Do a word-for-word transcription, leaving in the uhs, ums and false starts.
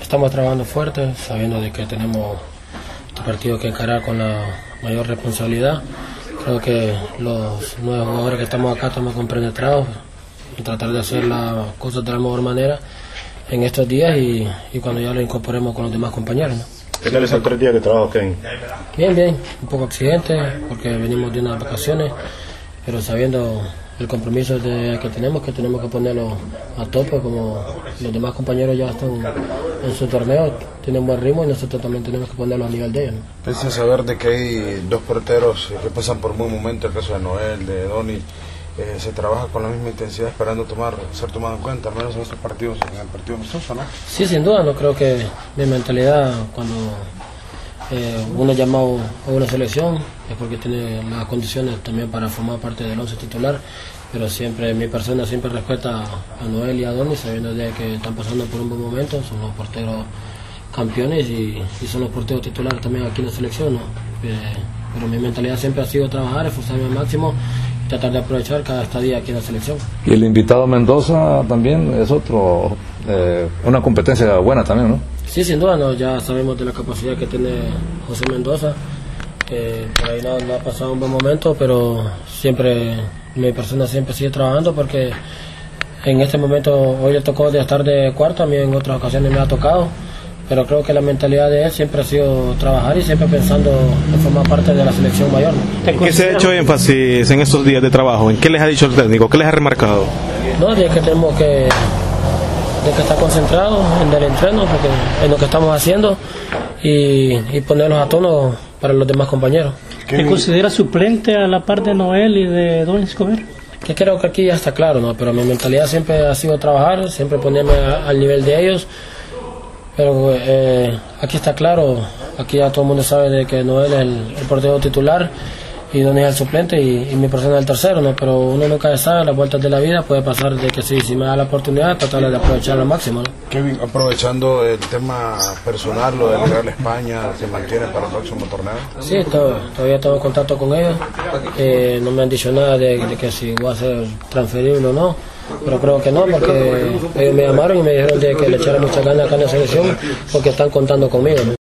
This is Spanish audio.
estamos trabajando fuerte, sabiendo de que tenemos este partido que encarar con la mayor responsabilidad. Creo que los nuevos jugadores que estamos acá estamos compenetrados y tratar de hacer las cosas de la mejor manera en estos días y, y cuando ya lo incorporemos con los demás compañeros, ¿no? ¿Qué tal esos tres días de trabajo, Kevin? Bien, bien, un poco exigente porque venimos de unas vacaciones, pero sabiendo el compromiso de, que tenemos, que tenemos que ponerlo a tope, como los demás compañeros ya están en su torneo, tienen buen ritmo y nosotros también tenemos que ponerlo a nivel de ellos, ¿no? Pese a saber de que hay dos porteros que pasan por buen momento, el caso de Noel, de Donny, eh, se trabaja con la misma intensidad esperando tomar ser tomado en cuenta, al menos en estos partidos, en el partido amistoso, ¿no? Sí, sin duda, no creo que mi mentalidad cuando eh, uno es llamado a una selección es porque tiene las condiciones también para formar parte del once titular, pero siempre mi persona siempre respeta a Noel y a Donny, sabiendo de que están pasando por un buen momento, son los porteros campeones y, y son los porteros titulares también aquí en la selección, ¿no? Eh, pero mi mentalidad siempre ha sido trabajar, esforzarme al máximo y tratar de aprovechar cada estadía aquí en la selección. Y el invitado Mendoza también es otro, eh, una competencia buena también, ¿no? Sí, sin duda, no, ya sabemos de la capacidad que tiene José Mendoza, que por ahí no, no ha pasado un buen momento, pero siempre, mi persona siempre sigue trabajando porque en este momento, hoy le tocó de estar de cuarto, a mí en otras ocasiones me ha tocado, pero creo que la mentalidad de él siempre ha sido trabajar y siempre pensando en formar parte de la selección mayor, ¿no? ¿En qué se ha hecho énfasis en estos días de trabajo? ¿En qué les ha dicho el técnico? ¿Qué les ha remarcado? No, de que tenemos que, de que estar concentrados en el entreno, porque en lo que estamos haciendo y, y ponernos a tono para los demás compañeros. ¿Te considera suplente a la par de Noel y de Donny Escobar? Que creo que aquí ya está claro, ¿no? Pero mi mentalidad siempre ha sido trabajar, siempre ponerme a, al nivel de ellos. Pero eh, aquí está claro, aquí ya todo el mundo sabe de que Noel es el, el portero titular y Donny es el suplente y, y mi persona es el tercero, ¿no? Pero uno nunca sabe, las vueltas de la vida puede pasar de que sí, si me da la oportunidad, tratar de aprovecharlo al máximo, ¿no? Kevin, aprovechando el tema personal, lo del Real España, ¿se mantiene para el próximo torneo? Sí, todo, todavía tengo contacto con ellos, eh, no me han dicho nada de, de que si voy a ser transferible o no, pero creo que no, porque ellos me llamaron y me dijeron de que le echara mucha ganas acá en la selección porque están contando conmigo, ¿no?